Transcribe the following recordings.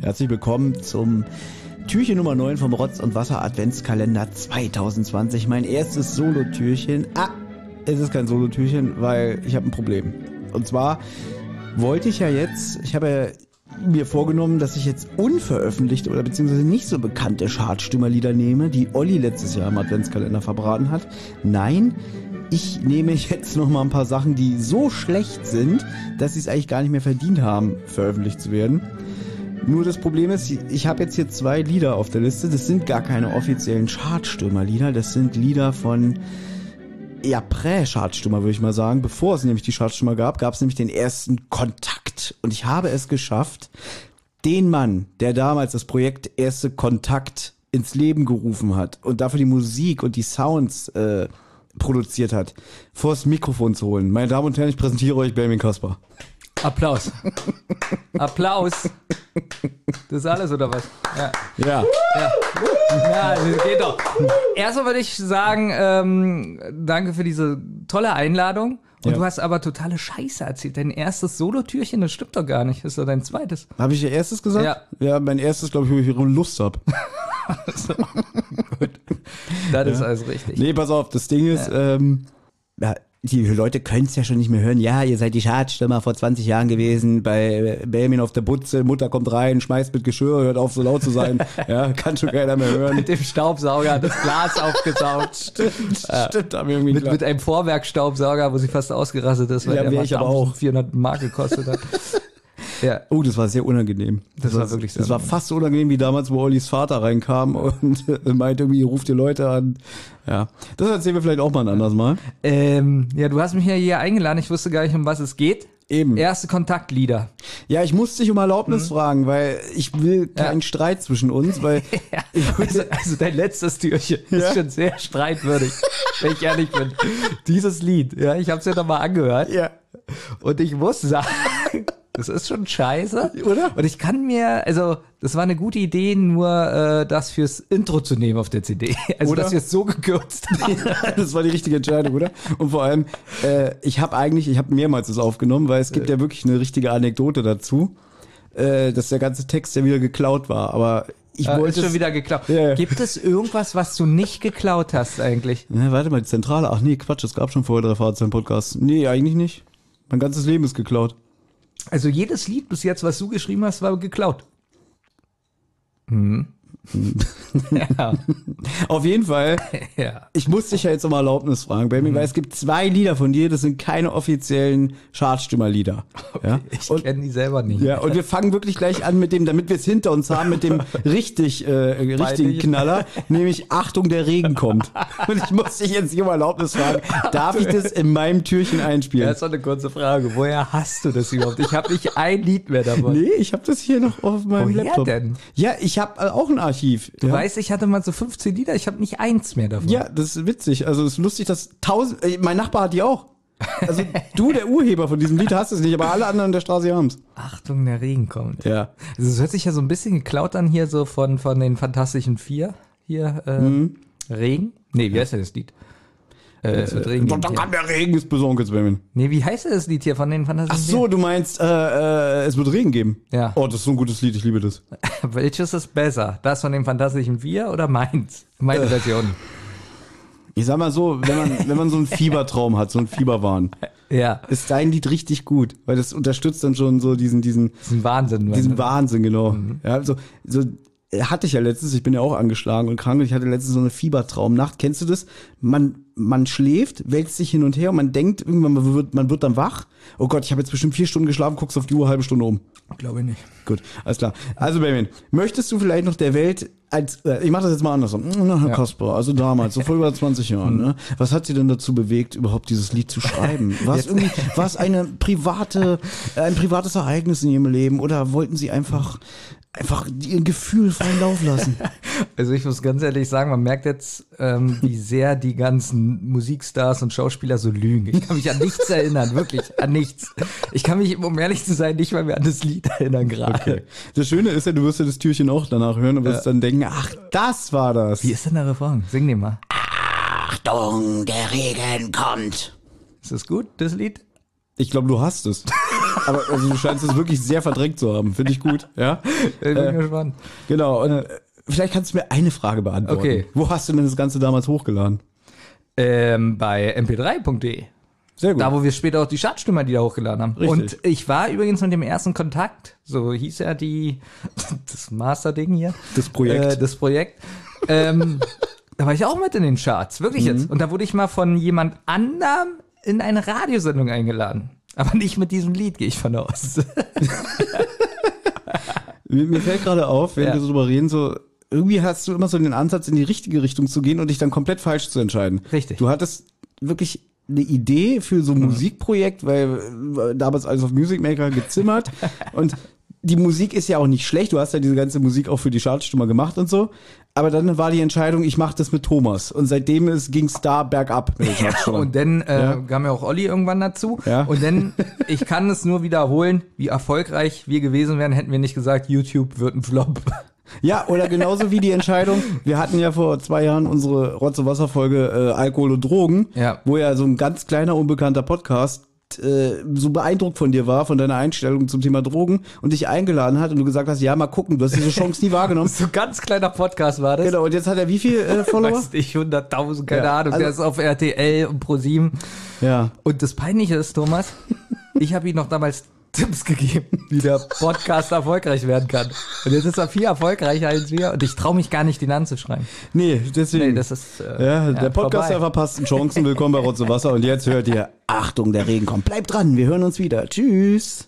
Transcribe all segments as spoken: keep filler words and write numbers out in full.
Herzlich willkommen zum Türchen Nummer neun vom Rotz und Wasser Adventskalender zwanzig zwanzig. Mein erstes Solo-Türchen. Ah, es ist kein Solo-Türchen, weil ich habe ein Problem. Und zwar wollte ich ja jetzt, ich habe ja mir vorgenommen, dass ich jetzt unveröffentlichte oder beziehungsweise nicht so bekannte Chartstürmerlieder nehme, die Olli letztes Jahr im Adventskalender verbraten hat. Nein, ich nehme jetzt noch mal ein paar Sachen, die so schlecht sind, dass sie es eigentlich gar nicht mehr verdient haben, veröffentlicht zu werden. Nur das Problem ist, ich habe jetzt hier zwei Lieder auf der Liste. Das sind gar keine offiziellen Chartstürmer-Lieder. Das sind Lieder von, ja, Prä-Chartstürmer, würde ich mal sagen. Bevor es nämlich die Chartstürmer gab, gab es nämlich den ersten Kontakt. Und ich habe es geschafft, den Mann, der damals das Projekt Erste Kontakt ins Leben gerufen hat und dafür die Musik und die Sounds äh, produziert hat, vors Mikrofon zu holen. Meine Damen und Herren, ich präsentiere euch Benjamin Kasper. Applaus. Applaus. Das ist alles, oder was? Ja. Ja. Ja, ja, das geht doch. Erstmal würde ich sagen, ähm, danke für diese tolle Einladung. Und Ja. du hast aber totale Scheiße erzählt. Dein erstes Solo-Türchen, das stimmt doch gar nicht. Das ist doch dein zweites. Habe ich ihr erstes gesagt? Ja. Ja, mein erstes, glaube ich, wo ich Lust habe. So, gut. Das ist alles richtig. Nee, pass auf, das Ding ist, ja. ähm, ja, die Leute können es ja schon nicht mehr hören. Ja, ihr seid die Chartstürmer vor zwanzig Jahren gewesen, bei Benjamin auf der Butze, Mutter kommt rein, schmeißt mit Geschirr, hört auf so laut zu sein. Ja, kann schon keiner mehr hören. Mit dem Staubsauger hat das Glas aufgesaugt. Stimmt, Ja. stimmt, haben wir irgendwie Mit, klar. mit einem Vorwerkstaubsauger, wo sie fast ausgerastet ist, weil Ja, der wär ich aber auch. vierhundert Mark gekostet hat. Ja. Oh, das war sehr unangenehm. Das war wirklich sehr Das war unangenehm. fast so unangenehm wie damals, wo Ollis Vater reinkam und meinte irgendwie, ihr ruft die Leute an. Ja, das erzählen wir vielleicht auch mal ein anderes Mal. Ähm, ja, du hast mich ja hier eingeladen. Ich wusste gar nicht, um was es geht. Eben. Erste Kontaktlieder. Ja, ich musste dich um Erlaubnis fragen, weil ich will keinen Ja. Streit zwischen uns, weil Ja, ich also, also dein letztes Türchen Ja. ist schon sehr streitwürdig, wenn ich ehrlich bin. Dieses Lied, ja, ich habe es ja nochmal angehört ja, und ich muss sagen, das ist schon scheiße. Oder? Und ich kann mir, also das war eine gute Idee, nur äh, das fürs Intro zu nehmen auf der C D. Also Oder? dass wir es so gekürzt haben. das war die richtige Entscheidung, oder? Und vor allem, äh, ich habe eigentlich, ich habe mehrmals das aufgenommen, weil es gibt ja wirklich eine richtige Anekdote dazu, äh, dass der ganze Text ja wieder geklaut war, aber ich Äh, wollte ist schon es- wieder geklaut. Ja, ja. Gibt es irgendwas, was du nicht geklaut hast eigentlich? Ja, warte mal, die Zentrale. Ach nee, Quatsch, es gab schon vorher drei Fahrzeuge Podcasts. Nee, eigentlich nicht. Mein ganzes Leben ist geklaut. Also jedes Lied bis jetzt, was du geschrieben hast, war geklaut. Hm. ja. Auf jeden Fall, ja. ich muss dich ja jetzt um Erlaubnis fragen, Baby, weil es gibt zwei Lieder von dir, das sind keine offiziellen Chartstürmerlieder. Ja? Ich Und, kenne die selber nicht. ja, und wir fangen wirklich gleich an mit dem, damit wir es hinter uns haben, mit dem richtig, äh, richtigen Peinlich. Knaller, nämlich Achtung, der Regen kommt. Und ich muss dich jetzt hier um Erlaubnis fragen, darf ich das in meinem Türchen einspielen? Das ist doch eine kurze Frage. Woher hast du das überhaupt? Ich habe nicht ein Lied mehr davon. Nee, ich habe das hier noch auf meinem Woher Laptop. denn? Ja, ich habe äh, auch ein Archiv. Du ja. weißt, ich hatte mal so fünfzehn Lieder, ich habe nicht eins mehr davon. Ja, das ist witzig. Also es ist lustig, dass tausend. Äh, mein Nachbar hat die auch. Also du, der Urheber von diesem Lied, hast es nicht, aber alle anderen der Straße haben's. Achtung, der Regen kommt. Ja. Also es hört sich ja so ein bisschen geklaut an hier so von, von den Fantastischen Vier. Hier, äh, Mhm. Regen? Nee, wie heißt denn das Lied? Äh, es wird Regen Dann geben. kann der Regen ist bis Onkels Benjamin. Nee, wie heißt denn das Lied hier von den Fantastischen Ach so, du meinst, äh, äh, es wird Regen geben. Ja. Oh, das ist so ein gutes Lied, ich liebe das. Vier? Welches ist besser? Das von den Fantastischen Vier oder meins? Meine Äh. Version. Ich sag mal so, wenn man, wenn man so einen Fiebertraum hat, so einen Fieberwahn, Ja. ist dein Lied richtig gut, weil das unterstützt dann schon so diesen, diesen, Das ist ein Wahnsinn. diesen Mann. Wahnsinn, genau. Ja, so, so hatte ich ja letztens, ich bin ja auch angeschlagen und krank und ich hatte letztens so eine Fiebertraumnacht. Kennst du das? Man, man schläft, wälzt sich hin und her und man denkt irgendwann, man wird, man wird dann wach. Oh Gott, ich habe jetzt bestimmt vier Stunden geschlafen, guckst auf die Uhr, halbe Stunde um. Glaube ich nicht. Gut, alles klar. Also Benjamin, möchtest du vielleicht noch der Welt als, äh, ich mache das jetzt mal andersrum. Na, Herr Ja. Kasper, also damals, so vor über zwanzig Jahren, ne? Was hat Sie denn dazu bewegt, überhaupt dieses Lied zu schreiben? War es Jetzt- irgendwie, war es eine private, äh, ein privates Ereignis in Ihrem Leben oder wollten Sie einfach, einfach Ihr Gefühl freien Lauf lassen? Also ich muss ganz ehrlich sagen, man merkt jetzt, ähm, wie sehr die ganzen Musikstars und Schauspieler so lügen. Ich kann mich an nichts erinnern, wirklich, an nichts. Ich kann mich, um ehrlich zu sein, nicht mal mehr an das Lied erinnern gerade. Okay. Das Schöne ist ja, du wirst ja das Türchen auch danach hören und wirst dann denken, ach, das war das. Wie ist denn der Refrain? Sing den mal. Achtung, der Regen kommt. Ist das gut, das Lied? Ich glaube, du hast es. Aber also, du scheinst es wirklich sehr verdrängt zu haben. Finde ich gut. Ja? Ich bin äh, gespannt. Genau. Und äh, vielleicht kannst du mir eine Frage beantworten. Okay. Wo hast du denn das Ganze damals hochgeladen? Ähm, bei m p drei punkt de. Sehr gut. Da, wo wir später auch die Chartstürmer, die da hochgeladen haben. Richtig. Und ich war übrigens mit dem ersten Kontakt, so hieß ja die, das Master-Ding hier. Das Projekt. Äh, das Projekt. ähm, da war ich auch mit in den Charts, wirklich Mhm. jetzt. Und da wurde ich mal von jemand anderem in eine Radiosendung eingeladen. Aber nicht mit diesem Lied, gehe ich von aus. Mir, mir fällt gerade auf, wenn Ja. wir so drüber reden, so irgendwie hast du immer so den Ansatz, in die richtige Richtung zu gehen und dich dann komplett falsch zu entscheiden. Richtig. Du hattest wirklich eine Idee für so ein Musikprojekt, weil äh, damals alles auf Music Maker gezimmert und die Musik ist ja auch nicht schlecht. Du hast ja diese ganze Musik auch für die Chartstürmer gemacht und so. Aber dann war die Entscheidung, ich mache das mit Thomas. Und seitdem ging es da bergab mit den Chartstürmern. Und dann äh, Ja. kam ja auch Olli irgendwann dazu. Ja. Und dann, ich kann es nur wiederholen, wie erfolgreich wir gewesen wären, hätten wir nicht gesagt, YouTube wird ein Flop. Ja, oder genauso wie die Entscheidung, wir hatten ja vor zwei Jahren unsere Rotze-Wasser-Folge äh, Alkohol und Drogen, Ja. wo ja so ein ganz kleiner, unbekannter Podcast äh, so beeindruckt von dir war, von deiner Einstellung zum Thema Drogen und dich eingeladen hat und du gesagt hast, ja, mal gucken, du hast diese Chance nie wahrgenommen. So ein ganz kleiner Podcast war das. Genau, und jetzt hat er wie viel äh, Follower? Weiß nicht, hunderttausend, keine Ja, Ahnung. also- Der ist auf R T L und ProSieben. Ja. Und das Peinliche ist, Thomas, ich habe ihm noch damals Tipps gegeben, wie der Podcast erfolgreich werden kann. Und jetzt ist er viel erfolgreicher als wir und ich traue mich gar nicht, den anzuschreiben. Nee, deswegen. Nee, das ist äh, ja, der Podcast der vorbei. verpassten Chancen. Willkommen bei Rotze Wasser. Und jetzt hört ihr, Achtung, der Regen kommt. Bleibt dran, wir hören uns wieder. Tschüss.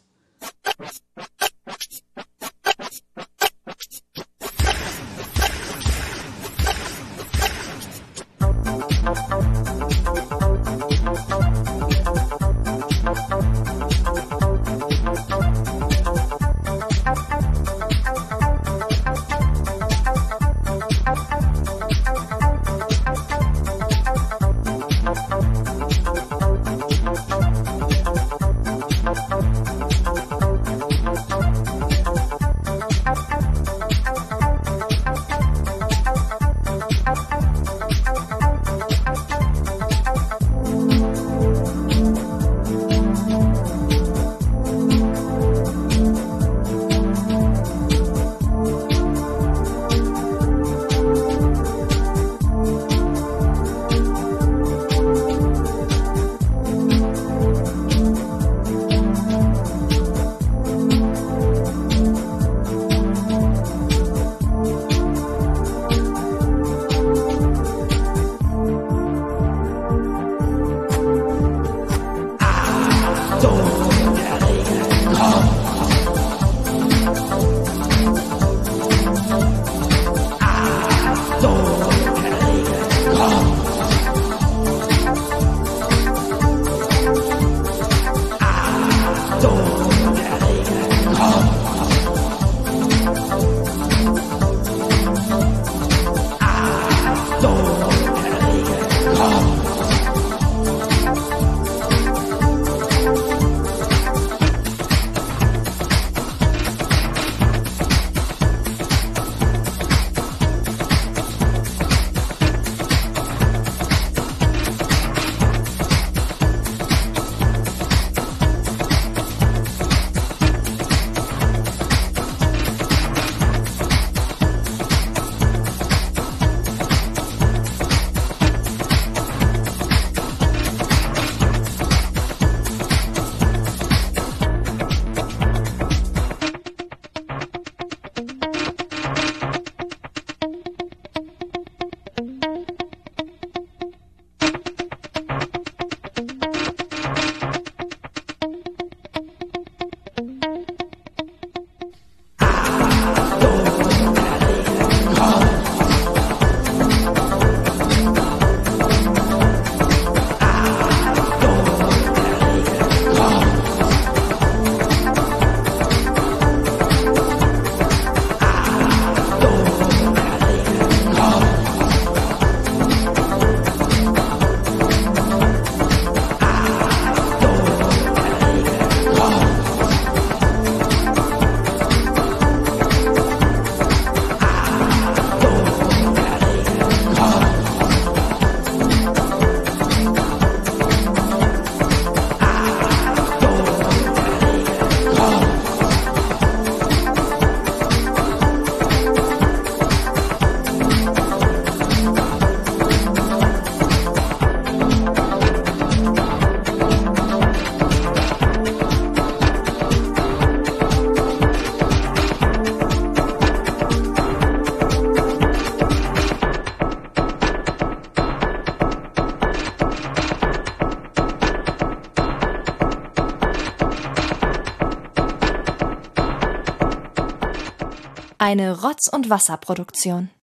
Eine Rotz- und Wasser-Produktion.